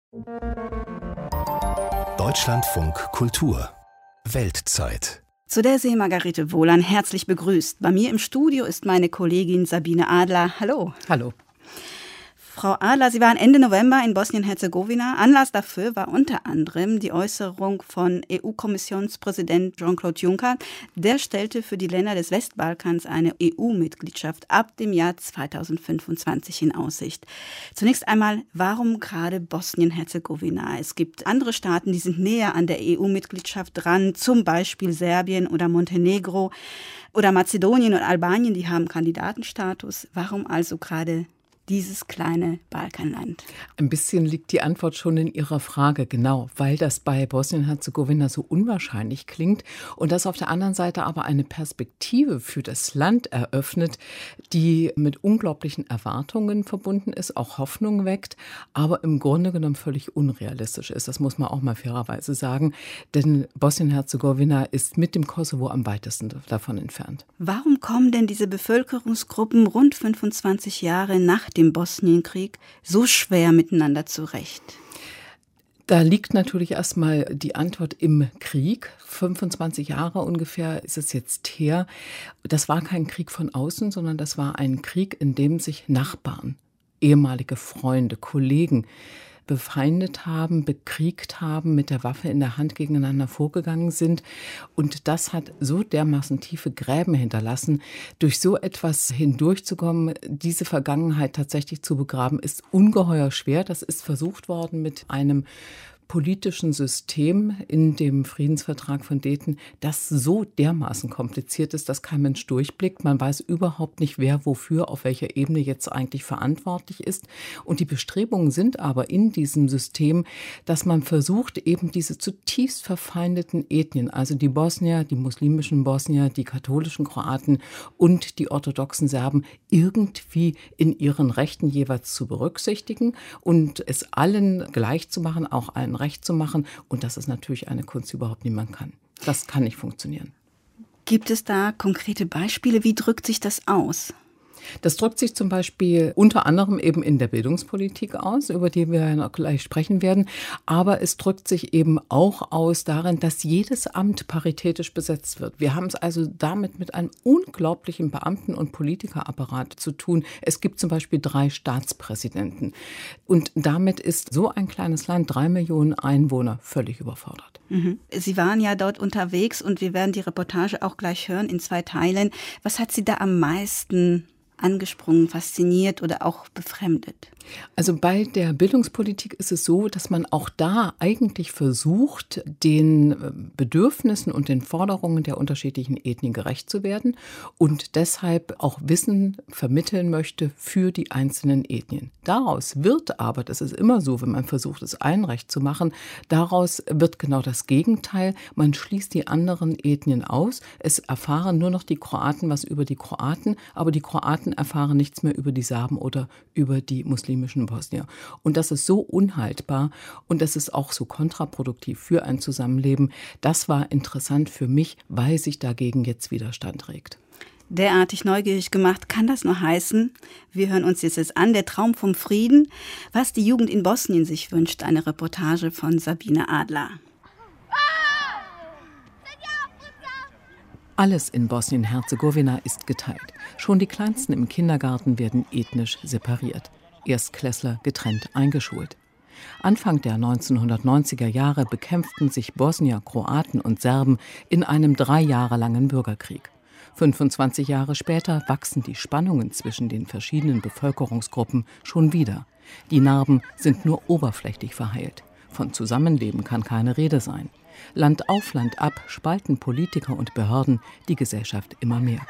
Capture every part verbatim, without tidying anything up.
Deutschlandfunk Kultur Weltzeit. Zu der See Margarete Wohlan herzlich begrüßt. Bei mir im Studio ist meine Kollegin Sabine Adler. Hallo. Hallo. Frau Adler, Sie waren Ende November in Bosnien-Herzegowina. Anlass dafür war unter anderem die Äußerung von E U-Kommissionspräsident Jean-Claude Juncker. Der stellte für die Länder des Westbalkans eine E U-Mitgliedschaft ab dem Jahr zweitausendfünfundzwanzig in Aussicht. Zunächst einmal, warum gerade Bosnien-Herzegowina? Es gibt andere Staaten, die sind näher an der E U-Mitgliedschaft dran, zum Beispiel Serbien oder Montenegro oder Mazedonien und Albanien, die haben Kandidatenstatus. Warum also gerade dieses kleine Balkanland? Ein bisschen liegt die Antwort schon in Ihrer Frage, genau, weil das bei Bosnien-Herzegowina so unwahrscheinlich klingt und das auf der anderen Seite aber eine Perspektive für das Land eröffnet, die mit unglaublichen Erwartungen verbunden ist, auch Hoffnung weckt, aber im Grunde genommen völlig unrealistisch ist. Das muss man auch mal fairerweise sagen, denn Bosnien-Herzegowina ist mit dem Kosovo am weitesten davon entfernt. Warum kommen denn diese Bevölkerungsgruppen rund fünfundzwanzig Jahre nach dem dem Bosnienkrieg so schwer miteinander zurecht? Da liegt natürlich erstmal die Antwort im Krieg. fünfundzwanzig Jahre ungefähr ist es jetzt her. Das war kein Krieg von außen, sondern das war ein Krieg, in dem sich Nachbarn, ehemalige Freunde, Kollegen befeindet haben, bekriegt haben, mit der Waffe in der Hand gegeneinander vorgegangen sind. Und das hat so dermaßen tiefe Gräben hinterlassen. Durch so etwas hindurchzukommen, diese Vergangenheit tatsächlich zu begraben, ist ungeheuer schwer. Das ist versucht worden mit einem politischen System in dem Friedensvertrag von Dayton, das so dermaßen kompliziert ist, dass kein Mensch durchblickt. Man weiß überhaupt nicht, wer wofür, auf welcher Ebene jetzt eigentlich verantwortlich ist. Und die Bestrebungen sind aber in diesem System, dass man versucht, eben diese zutiefst verfeindeten Ethnien, also die Bosnier, die muslimischen Bosnier, die katholischen Kroaten und die orthodoxen Serben, irgendwie in ihren Rechten jeweils zu berücksichtigen und es allen gleich zu machen, auch allen recht zu machen. Und das ist natürlich eine Kunst, die überhaupt niemand kann. Das kann nicht funktionieren. Gibt es da konkrete Beispiele? Wie drückt sich das aus? Das drückt sich zum Beispiel unter anderem eben in der Bildungspolitik aus, über die wir noch gleich sprechen werden. Aber es drückt sich eben auch aus darin, dass jedes Amt paritätisch besetzt wird. Wir haben es also damit mit einem unglaublichen Beamten- und Politikerapparat zu tun. Es gibt zum Beispiel drei Staatspräsidenten. Und damit ist so ein kleines Land, drei Millionen Einwohner, völlig überfordert. Mhm. Sie waren ja dort unterwegs und wir werden die Reportage auch gleich hören in zwei Teilen. Was hat Sie da am meisten angesprungen, fasziniert oder auch befremdet? Also bei der Bildungspolitik ist es so, dass man auch da eigentlich versucht, den Bedürfnissen und den Forderungen der unterschiedlichen Ethnien gerecht zu werden und deshalb auch Wissen vermitteln möchte für die einzelnen Ethnien. Daraus wird aber, das ist immer so, wenn man versucht, es allen recht zu machen, daraus wird genau das Gegenteil. Man schließt die anderen Ethnien aus. Es erfahren nur noch die Kroaten was über die Kroaten, aber die Kroaten erfahren nichts mehr über die Serben oder über die Muslime. Bosnier. Und das ist so unhaltbar und das ist auch so kontraproduktiv für ein Zusammenleben. Das war interessant für mich, weil sich dagegen jetzt Widerstand regt. Derartig neugierig gemacht, kann das nur heißen, wir hören uns jetzt an, der Traum vom Frieden, was die Jugend in Bosnien sich wünscht, eine Reportage von Sabine Adler. Alles in Bosnien-Herzegowina ist geteilt. Schon die Kleinsten im Kindergarten werden ethnisch separiert. Erstklässler getrennt eingeschult. Anfang der neunzehnhundertneunziger Jahre bekämpften sich Bosnier, Kroaten und Serben in einem drei Jahre langen Bürgerkrieg. fünfundzwanzig Jahre später wachsen die Spannungen zwischen den verschiedenen Bevölkerungsgruppen schon wieder. Die Narben sind nur oberflächlich verheilt. Von Zusammenleben kann keine Rede sein. Land auf Land ab spalten Politiker und Behörden die Gesellschaft immer mehr.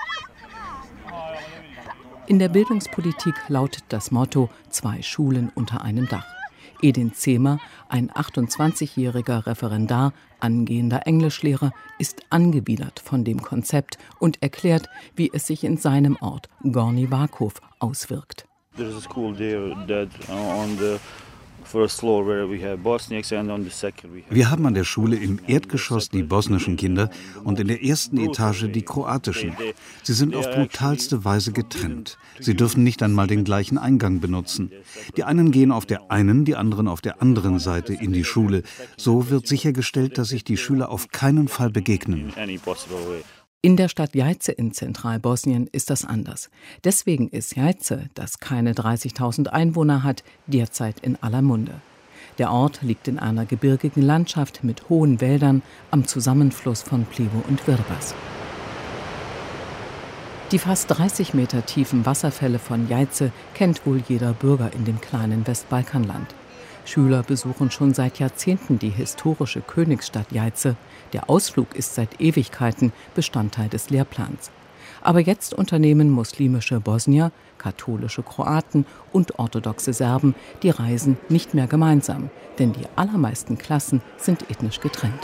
In der Bildungspolitik lautet das Motto „Zwei Schulen unter einem Dach". Edin Zehmer, ein achtundzwanzigjähriger Referendar, angehender Englischlehrer, ist angewidert von dem Konzept und erklärt, wie es sich in seinem Ort Gornji Vakuf auswirkt. There's a school there that on the Wir haben an der Schule im Erdgeschoss die bosnischen Kinder und in der ersten Etage die kroatischen. Sie sind auf brutalste Weise getrennt. Sie dürfen nicht einmal den gleichen Eingang benutzen. Die einen gehen auf der einen, die anderen auf der anderen Seite in die Schule. So wird sichergestellt, dass sich die Schüler auf keinen Fall begegnen. In der Stadt Jajce in Zentralbosnien ist das anders. Deswegen ist Jajce, das keine dreißigtausend Einwohner hat, derzeit in aller Munde. Der Ort liegt in einer gebirgigen Landschaft mit hohen Wäldern am Zusammenfluss von Plivo und Vrbas. Die fast dreißig Meter tiefen Wasserfälle von Jajce kennt wohl jeder Bürger in dem kleinen Westbalkanland. Schüler besuchen schon seit Jahrzehnten die historische Königsstadt Jajce. Der Ausflug ist seit Ewigkeiten Bestandteil des Lehrplans. Aber jetzt unternehmen muslimische Bosnier, katholische Kroaten und orthodoxe Serben die Reisen nicht mehr gemeinsam, denn die allermeisten Klassen sind ethnisch getrennt.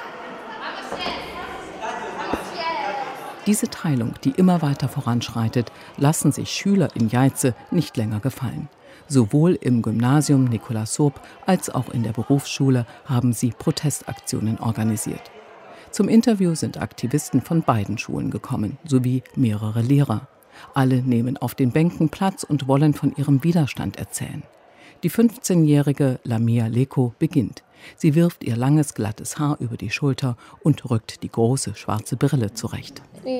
Diese Teilung, die immer weiter voranschreitet, lassen sich Schüler in Jajce nicht länger gefallen. Sowohl im Gymnasium Nikola Sop als auch in der Berufsschule haben sie Protestaktionen organisiert. Zum Interview sind Aktivisten von beiden Schulen gekommen, sowie mehrere Lehrer. Alle nehmen auf den Bänken Platz und wollen von ihrem Widerstand erzählen. Die fünfzehnjährige Lamia Leko beginnt. Sie wirft ihr langes, glattes Haar über die Schulter und rückt die große, schwarze Brille zurecht.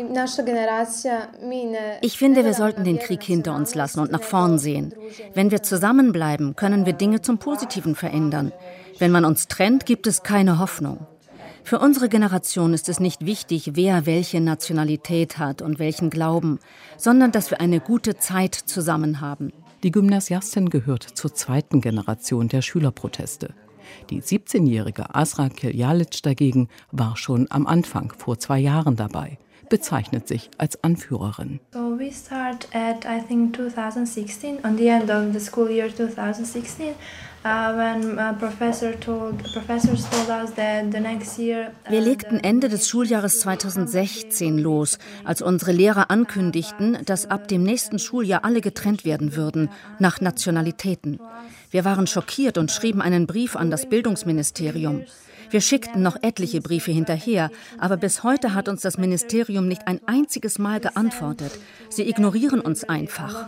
Ich finde, wir sollten den Krieg hinter uns lassen und nach vorn sehen. Wenn wir zusammenbleiben, können wir Dinge zum Positiven verändern. Wenn man uns trennt, gibt es keine Hoffnung. Für unsere Generation ist es nicht wichtig, wer welche Nationalität hat und welchen Glauben, sondern dass wir eine gute Zeit zusammen haben. Die Gymnasiastin gehört zur zweiten Generation der Schülerproteste. Die siebzehnjährige Asra Kiljalic dagegen war schon am Anfang vor zwei Jahren dabei, bezeichnet sich als Anführerin. So we start at I think twenty sixteen, on the end of the school year twenty sixteen. Wir legten Ende des Schuljahres zweitausendsechzehn los, als unsere Lehrer ankündigten, dass ab dem nächsten Schuljahr alle getrennt werden würden, nach Nationalitäten. Wir waren schockiert und schrieben einen Brief an das Bildungsministerium. Wir schickten noch etliche Briefe hinterher, aber bis heute hat uns das Ministerium nicht ein einziges Mal geantwortet. Sie ignorieren uns einfach.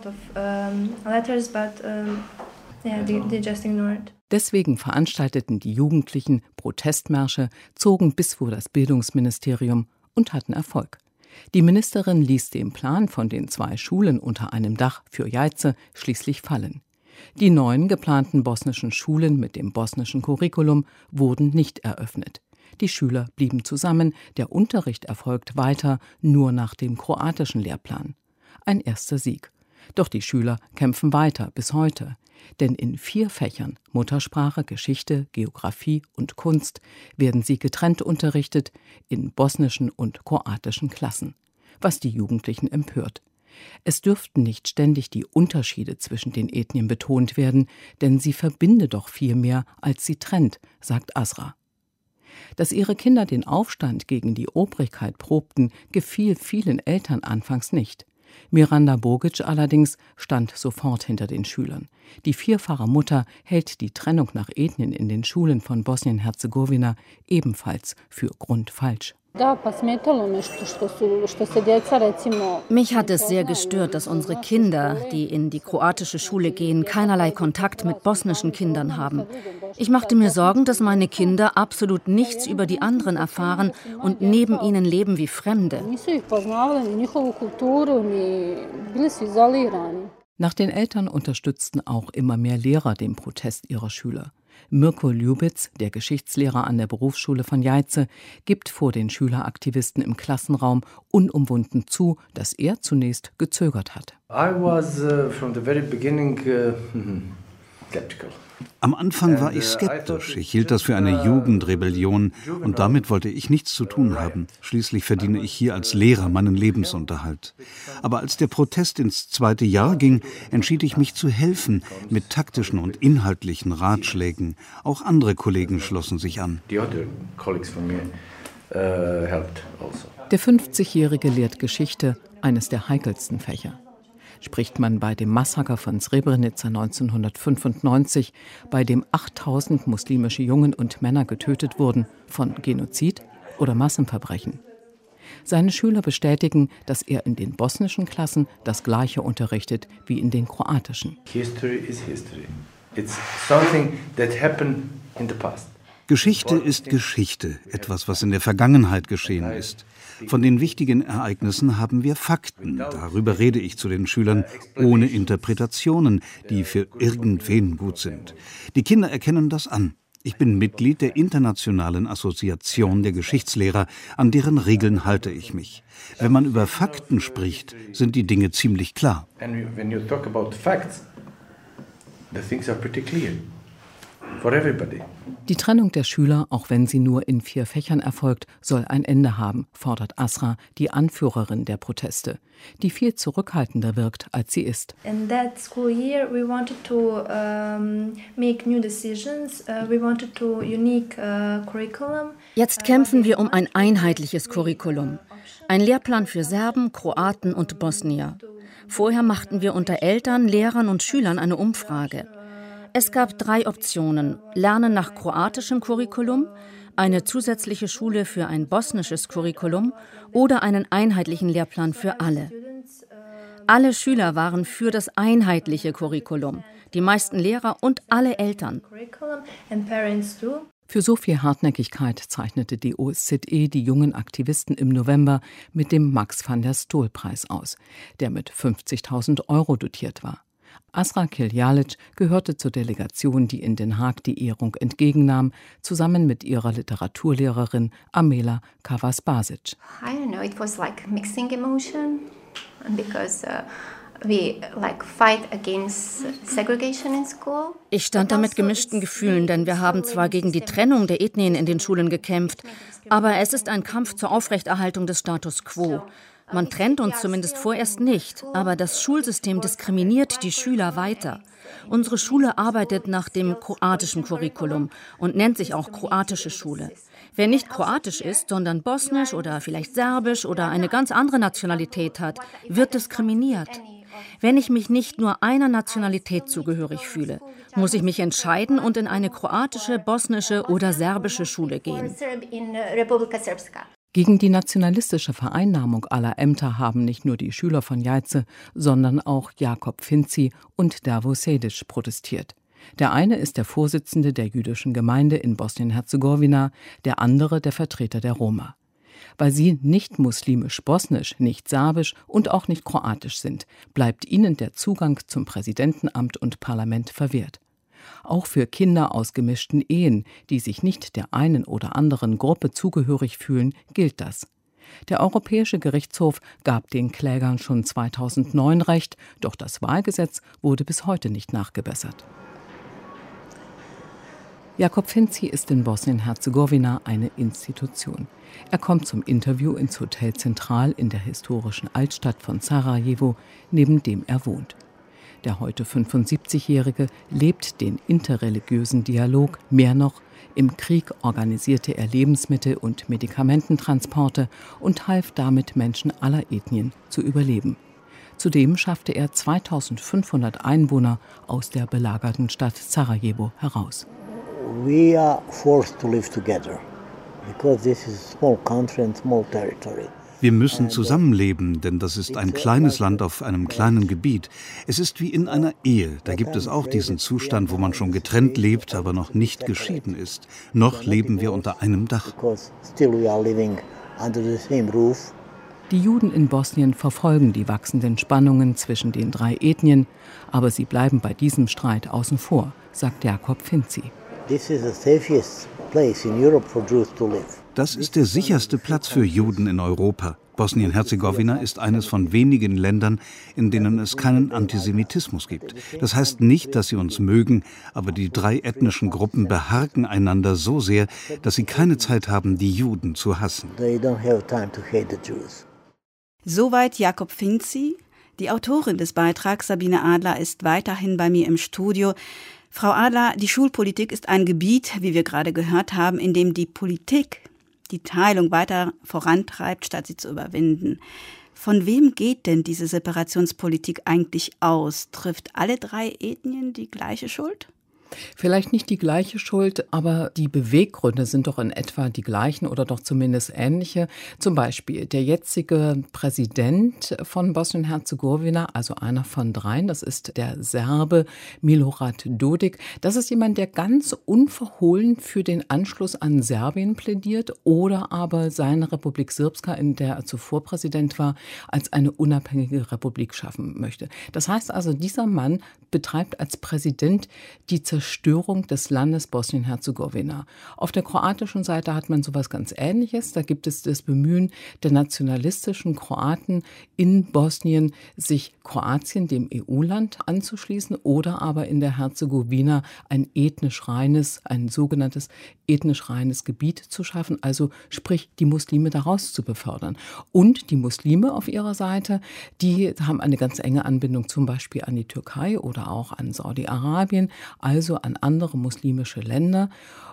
Deswegen veranstalteten die Jugendlichen Protestmärsche, zogen bis vor das Bildungsministerium und hatten Erfolg. Die Ministerin ließ den Plan von den zwei Schulen unter einem Dach für Jajce schließlich fallen. Die neuen geplanten bosnischen Schulen mit dem bosnischen Curriculum wurden nicht eröffnet. Die Schüler blieben zusammen, der Unterricht erfolgt weiter, nur nach dem kroatischen Lehrplan. Ein erster Sieg. Doch die Schüler kämpfen weiter bis heute. Denn in vier Fächern, Muttersprache, Geschichte, Geografie und Kunst, werden sie getrennt unterrichtet in bosnischen und kroatischen Klassen, was die Jugendlichen empört. Es dürften nicht ständig die Unterschiede zwischen den Ethnien betont werden, denn sie verbinde doch viel mehr, als sie trennt, sagt Asra. Dass ihre Kinder den Aufstand gegen die Obrigkeit probten, gefiel vielen Eltern anfangs nicht. Miranda Bogic allerdings stand sofort hinter den Schülern. Die vierfache Mutter hält die Trennung nach Ethnien in den Schulen von Bosnien-Herzegowina ebenfalls für grundfalsch. Mich hat es sehr gestört, dass unsere Kinder, die in die kroatische Schule gehen, keinerlei Kontakt mit bosnischen Kindern haben. Ich machte mir Sorgen, dass meine Kinder absolut nichts über die anderen erfahren und neben ihnen leben wie Fremde. Nach den Eltern unterstützten auch immer mehr Lehrer den Protest ihrer Schüler. Mirko Ljubic, der Geschichtslehrer an der Berufsschule von Jajce, gibt vor den Schüleraktivisten im Klassenraum unumwunden zu, dass er zunächst gezögert hat. I was uh, from the very beginning uh, skeptical. Am Anfang war ich skeptisch. Ich hielt das für eine Jugendrebellion und damit wollte ich nichts zu tun haben. Schließlich verdiene ich hier als Lehrer meinen Lebensunterhalt. Aber als der Protest ins zweite Jahr ging, entschied ich mich zu helfen mit taktischen und inhaltlichen Ratschlägen. Auch andere Kollegen schlossen sich an. Der fünfzigjährige lehrt Geschichte, eines der heikelsten Fächer. Spricht man bei dem Massaker von Srebrenica neunzehnhundertfünfundneunzig, bei dem achttausend muslimische Jungen und Männer getötet wurden, von Genozid oder Massenverbrechen? Seine Schüler bestätigen, dass er in den bosnischen Klassen das Gleiche unterrichtet wie in den kroatischen. History is history. It's something that happened in the past. Geschichte ist Geschichte, etwas, was in der Vergangenheit geschehen ist. Von den wichtigen Ereignissen haben wir Fakten. Darüber rede ich zu den Schülern, ohne Interpretationen, die für irgendwen gut sind. Die Kinder erkennen das an. Ich bin Mitglied der Internationalen Assoziation der Geschichtslehrer, an deren Regeln halte ich mich. Wenn man über Fakten spricht, sind die Dinge ziemlich klar. And when you talk about facts, the things are pretty clear. For everybody. Die Trennung der Schüler, auch wenn sie nur in vier Fächern erfolgt, soll ein Ende haben, fordert Asra, die Anführerin der Proteste, die viel zurückhaltender wirkt, als sie ist. In that school year we wanted to um, make new decisions. Uh, we wanted to unique uh, curriculum. Jetzt kämpfen wir um ein einheitliches Curriculum. Ein Lehrplan für Serben, Kroaten und Bosnier. Vorher machten wir unter Eltern, Lehrern und Schülern eine Umfrage. Es gab drei Optionen: Lernen nach kroatischem Curriculum, eine zusätzliche Schule für ein bosnisches Curriculum oder einen einheitlichen Lehrplan für alle. Alle Schüler waren für das einheitliche Curriculum, die meisten Lehrer und alle Eltern. Für so viel Hartnäckigkeit zeichnete die O S Z E die jungen Aktivisten im November mit dem Max van der Stoel-Preis aus, der mit fünfzigtausend Euro dotiert war. Asra Kiljalic gehörte zur Delegation, die in Den Haag die Ehrung entgegennahm, zusammen mit ihrer Literaturlehrerin Amela Kavas-Basic. I don't know, it was like mixing emotion because uh, we like fight against segregation in school. Ich stand da mit gemischten Gefühlen, denn wir haben zwar gegen die Trennung der Ethnien in den Schulen gekämpft, aber es ist ein Kampf zur Aufrechterhaltung des Status quo. Man trennt uns zumindest vorerst nicht, aber das Schulsystem diskriminiert die Schüler weiter. Unsere Schule arbeitet nach dem kroatischen Curriculum und nennt sich auch kroatische Schule. Wer nicht kroatisch ist, sondern bosnisch oder vielleicht serbisch oder eine ganz andere Nationalität hat, wird diskriminiert. Wenn ich mich nicht nur einer Nationalität zugehörig fühle, muss ich mich entscheiden und in eine kroatische, bosnische oder serbische Schule gehen. Gegen die nationalistische Vereinnahmung aller Ämter haben nicht nur die Schüler von Jajce, sondern auch Jakob Finci und Dervo Sedic protestiert. Der eine ist der Vorsitzende der jüdischen Gemeinde in Bosnien-Herzegowina, der andere der Vertreter der Roma. Weil sie nicht muslimisch-bosnisch, nicht serbisch und auch nicht kroatisch sind, bleibt ihnen der Zugang zum Präsidentenamt und Parlament verwehrt. Auch für Kinder aus gemischten Ehen, die sich nicht der einen oder anderen Gruppe zugehörig fühlen, gilt das. Der Europäische Gerichtshof gab den Klägern schon zweitausendneun Recht, doch das Wahlgesetz wurde bis heute nicht nachgebessert. Jakob Finci ist in Bosnien-Herzegowina eine Institution. Er kommt zum Interview ins Hotel Zentral in der historischen Altstadt von Sarajevo, neben dem er wohnt. Der heute fünfundsiebzigjährige lebt den interreligiösen Dialog, mehr noch, im Krieg organisierte er Lebensmittel- und Medikamententransporte und half damit Menschen aller Ethnien zu überleben. Zudem schaffte er zweitausendfünfhundert Einwohner aus der belagerten Stadt Sarajevo heraus. We are forced to live together because this is a small country and small territory. Wir müssen zusammenleben, denn das ist ein kleines Land auf einem kleinen Gebiet. Es ist wie in einer Ehe. Da gibt es auch diesen Zustand, wo man schon getrennt lebt, aber noch nicht geschieden ist. Noch leben wir unter einem Dach. Die Juden in Bosnien verfolgen die wachsenden Spannungen zwischen den drei Ethnien, aber sie bleiben bei diesem Streit außen vor, sagt Jakob Finci. This is the safest place in Europe for Jews to live. Das ist der sicherste Platz für Juden in Europa. Bosnien-Herzegowina ist eines von wenigen Ländern, in denen es keinen Antisemitismus gibt. Das heißt nicht, dass sie uns mögen, aber die drei ethnischen Gruppen beharken einander so sehr, dass sie keine Zeit haben, die Juden zu hassen. They don't have time to hate the Jews. Soweit Jakob Finci. Die Autorin des Beitrags, Sabine Adler, ist weiterhin bei mir im Studio. Frau Adler, die Schulpolitik ist ein Gebiet, wie wir gerade gehört haben, in dem die Politik die Teilung weiter vorantreibt, statt sie zu überwinden. Von wem geht denn diese Separationspolitik eigentlich aus? Trifft alle drei Ethnien die gleiche Schuld? Vielleicht nicht die gleiche Schuld, aber die Beweggründe sind doch in etwa die gleichen oder doch zumindest ähnliche. Zum Beispiel der jetzige Präsident von Bosnien-Herzegowina, also einer von dreien, das ist der Serbe Milorad Dodik. Das ist jemand, der ganz unverhohlen für den Anschluss an Serbien plädiert oder aber seine Republik Srpska, in der er zuvor Präsident war, als eine unabhängige Republik schaffen möchte. Das heißt also, dieser Mann betreibt als Präsident die Zerstörung des Landes Bosnien-Herzegowina. Auf der kroatischen Seite hat man sowas ganz Ähnliches. Da gibt es das Bemühen der nationalistischen Kroaten in Bosnien, sich Kroatien, dem E U-Land, anzuschließen oder aber in der Herzegowina ein ethnisch reines, ein sogenanntes ethnisch reines Gebiet zu schaffen, also sprich die Muslime daraus zu befördern. Und die Muslime auf ihrer Seite, die haben eine ganz enge Anbindung zum Beispiel an die Türkei oder auch an Saudi-Arabien, also an andere muslimische Länder.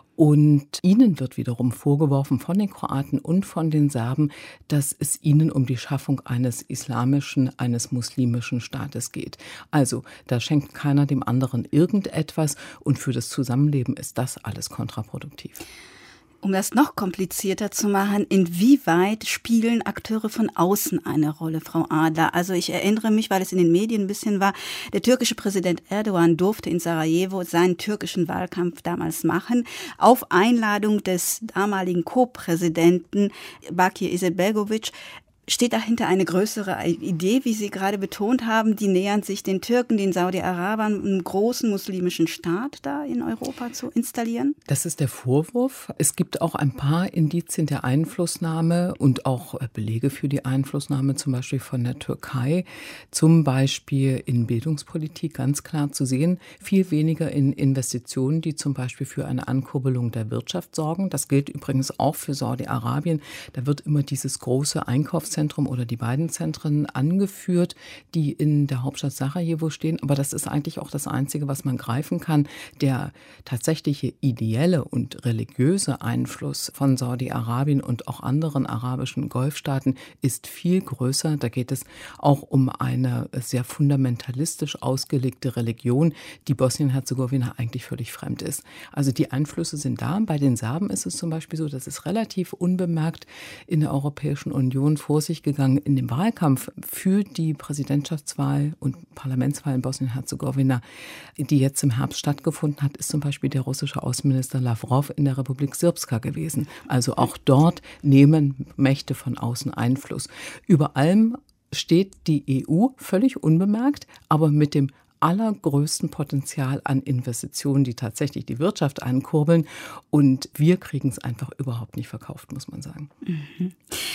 Und ihnen wird wiederum vorgeworfen von den Kroaten und von den Serben, dass es ihnen um die Schaffung eines islamischen, eines muslimischen Staates geht. Also da schenkt keiner dem anderen irgendetwas und für das Zusammenleben ist das alles kontraproduktiv. Um das noch komplizierter zu machen, inwieweit spielen Akteure von außen eine Rolle, Frau Adler? Also ich erinnere mich, weil es in den Medien ein bisschen war, der türkische Präsident Erdogan durfte in Sarajevo seinen türkischen Wahlkampf damals machen, auf Einladung des damaligen Co-Präsidenten Bakir Izetbegovic. Steht dahinter eine größere Idee, wie Sie gerade betont haben, die nähern sich den Türken, den Saudi-Arabern, einen großen muslimischen Staat da in Europa zu installieren? Das ist der Vorwurf. Es gibt auch ein paar Indizien der Einflussnahme und auch Belege für die Einflussnahme, zum Beispiel von der Türkei, zum Beispiel in Bildungspolitik ganz klar zu sehen, viel weniger in Investitionen, die zum Beispiel für eine Ankurbelung der Wirtschaft sorgen. Das gilt übrigens auch für Saudi-Arabien. Da wird immer dieses große Einkaufs Zentrum oder die beiden Zentren angeführt, die in der Hauptstadt Sarajevo stehen. Aber das ist eigentlich auch das Einzige, was man greifen kann. Der tatsächliche ideelle und religiöse Einfluss von Saudi-Arabien und auch anderen arabischen Golfstaaten ist viel größer. Da geht es auch um eine sehr fundamentalistisch ausgelegte Religion, die Bosnien-Herzegowina eigentlich völlig fremd ist. Also die Einflüsse sind da. Bei den Serben ist es zum Beispiel so, dass es relativ unbemerkt in der Europäischen Union vor sich gegangen in dem Wahlkampf für die Präsidentschaftswahl und Parlamentswahl in Bosnien-Herzegowina, die jetzt im Herbst stattgefunden hat, ist zum Beispiel der russische Außenminister Lavrov in der Republik Srpska gewesen. Also auch dort nehmen Mächte von außen Einfluss. Über allem steht die E U völlig unbemerkt, aber mit dem allergrößten Potenzial an Investitionen, die tatsächlich die Wirtschaft ankurbeln. Und wir kriegen es einfach überhaupt nicht verkauft, muss man sagen. Mhm.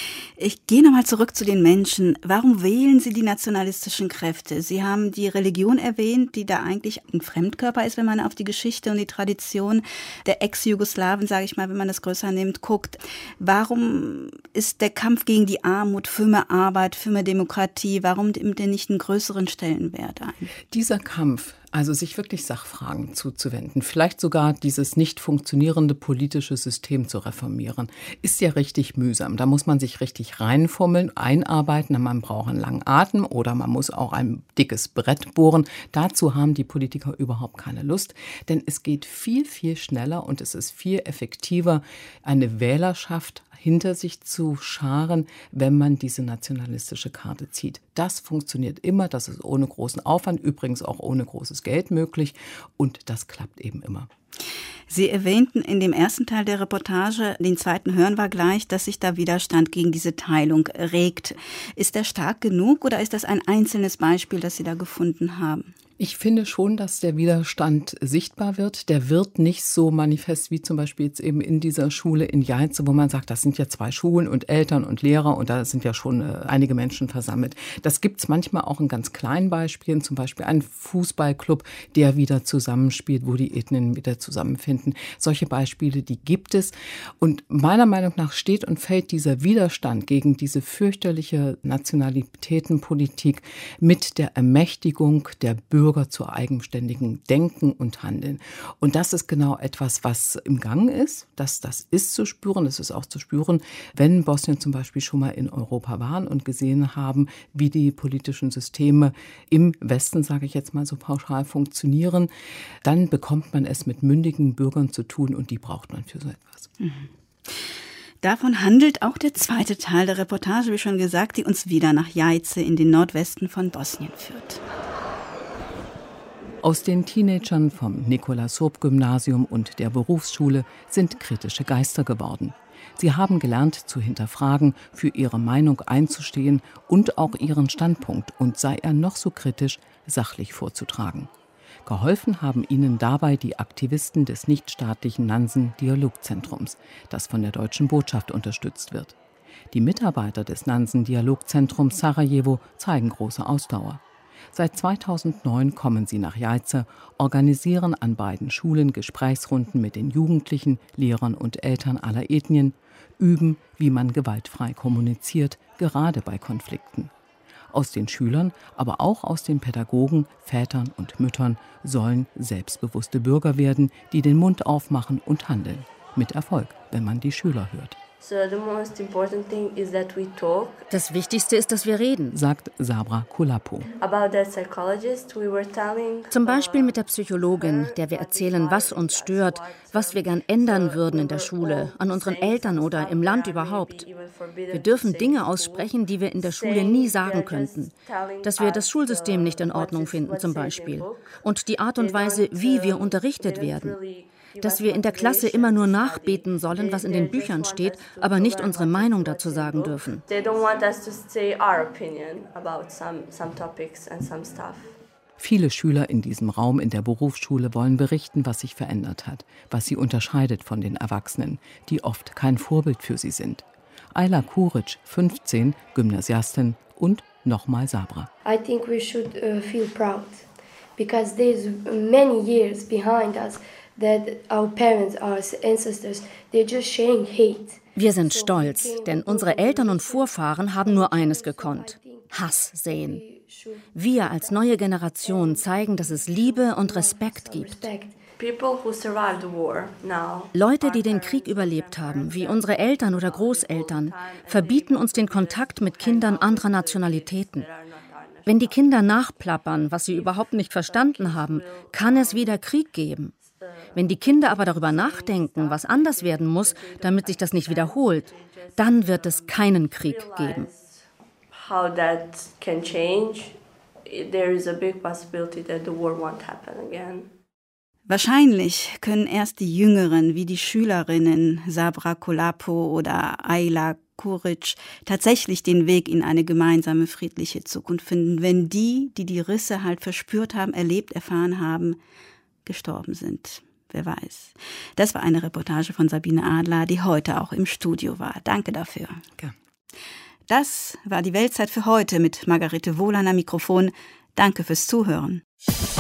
Ich gehe nochmal zurück zu den Menschen. Warum wählen Sie die nationalistischen Kräfte? Sie haben die Religion erwähnt, die da eigentlich ein Fremdkörper ist, wenn man auf die Geschichte und die Tradition der Ex-Jugoslawen, sage ich mal, wenn man das größer nimmt, guckt. Warum ist der Kampf gegen die Armut, für mehr Arbeit, für mehr Demokratie, warum nimmt er nicht einen größeren Stellenwert ein? Dieser Kampf, also sich wirklich Sachfragen zuzuwenden, vielleicht sogar dieses nicht funktionierende politische System zu reformieren, ist ja richtig mühsam. Da muss man sich richtig reinfummeln, einarbeiten, man braucht einen langen Atem oder man muss auch ein dickes Brett bohren. Dazu haben die Politiker überhaupt keine Lust, denn es geht viel, viel schneller und es ist viel effektiver, eine Wählerschaft hinter sich zu scharen, wenn man diese nationalistische Karte zieht. Das funktioniert immer, das ist ohne großen Aufwand, übrigens auch ohne großes Geld möglich und das klappt eben immer. Sie erwähnten in dem ersten Teil der Reportage, den zweiten hören wir gleich, dass sich da Widerstand gegen diese Teilung regt. Ist der stark genug oder ist das ein einzelnes Beispiel, das Sie da gefunden haben? Ich finde schon, dass der Widerstand sichtbar wird. Der wird nicht so manifest wie zum Beispiel jetzt eben in dieser Schule in Jajce, wo man sagt, das sind ja zwei Schulen und Eltern und Lehrer und da sind ja schon äh, einige Menschen versammelt. Das gibt es manchmal auch in ganz kleinen Beispielen, zum Beispiel ein Fußballclub, der wieder zusammenspielt, wo die Ethnien wieder zusammenspielen. zusammenfinden. Solche Beispiele, die gibt es. Und meiner Meinung nach steht und fällt dieser Widerstand gegen diese fürchterliche Nationalitätenpolitik mit der Ermächtigung der Bürger zu eigenständigen Denken und Handeln. Und das ist genau etwas, was im Gang ist. Das, das ist zu spüren. Das ist auch zu spüren, wenn Bosnien zum Beispiel schon mal in Europa waren und gesehen haben, wie die politischen Systeme im Westen, sage ich jetzt mal so pauschal, funktionieren. Dann bekommt man es mit mündigen Bürgern zu tun und die braucht man für so etwas. Mhm. Davon handelt auch der zweite Teil der Reportage, wie schon gesagt, die uns wieder nach Jajce in den Nordwesten von Bosnien führt. Aus den Teenagern vom Nikola-Srpk-Gymnasium und der Berufsschule sind kritische Geister geworden. Sie haben gelernt zu hinterfragen, für ihre Meinung einzustehen und auch ihren Standpunkt, und sei er noch so kritisch, sachlich vorzutragen. Geholfen haben ihnen dabei die Aktivisten des nichtstaatlichen Nansen-Dialogzentrums, das von der deutschen Botschaft unterstützt wird. Die Mitarbeiter des Nansen-Dialogzentrums Sarajevo zeigen große Ausdauer. Seit zweitausendneun kommen sie nach Jajce, organisieren an beiden Schulen Gesprächsrunden mit den Jugendlichen, Lehrern und Eltern aller Ethnien, üben, wie man gewaltfrei kommuniziert, gerade bei Konflikten. Aus den Schülern, aber auch aus den Pädagogen, Vätern und Müttern sollen selbstbewusste Bürger werden, die den Mund aufmachen und handeln. Mit Erfolg, wenn man die Schüler hört. Das Wichtigste ist, dass wir reden, sagt Sabra Kulapo. Zum Beispiel mit der Psychologin, der wir erzählen, was uns stört, was wir gern ändern würden in der Schule, an unseren Eltern oder im Land überhaupt. Wir dürfen Dinge aussprechen, die wir in der Schule nie sagen könnten. Dass wir das Schulsystem nicht in Ordnung finden zum Beispiel. Und die Art und Weise, wie wir unterrichtet werden. Dass wir in der Klasse immer nur nachbeten sollen, was in den Büchern steht, aber nicht unsere Meinung dazu sagen dürfen. Viele Schüler in diesem Raum in der Berufsschule wollen berichten, was sich verändert hat, was sie unterscheidet von den Erwachsenen, die oft kein Vorbild für sie sind. Ayla Kuric, fünfzehn, Gymnasiastin, und nochmal Sabra. I think we should uh, feel proud, because there's many years behind us that our parents, our ancestors, they're just sharing hate. Wir sind stolz, denn unsere Eltern und Vorfahren haben nur eines gekonnt: Hass säen. Wir als neue Generation zeigen, dass es Liebe und Respekt gibt. Leute, die den Krieg überlebt haben, wie unsere Eltern oder Großeltern, verbieten uns den Kontakt mit Kindern anderer Nationalitäten. Wenn die Kinder nachplappern, was sie überhaupt nicht verstanden haben, kann es wieder Krieg geben. Wenn die Kinder aber darüber nachdenken, was anders werden muss, damit sich das nicht wiederholt, dann wird es keinen Krieg geben. How that can change, there is a big possibility that the war won't happen again. Wahrscheinlich können erst die Jüngeren, wie die Schülerinnen Sabra Kulapo oder Ayla Kuric, tatsächlich den Weg in eine gemeinsame friedliche Zukunft finden, wenn die, die die Risse halt verspürt haben, erlebt, erfahren haben, gestorben sind. Wer weiß. Das war eine Reportage von Sabine Adler, die heute auch im Studio war. Danke dafür. Ja. Das war die Weltzeit für heute mit Margarete Wohlan am Mikrofon. Danke fürs Zuhören.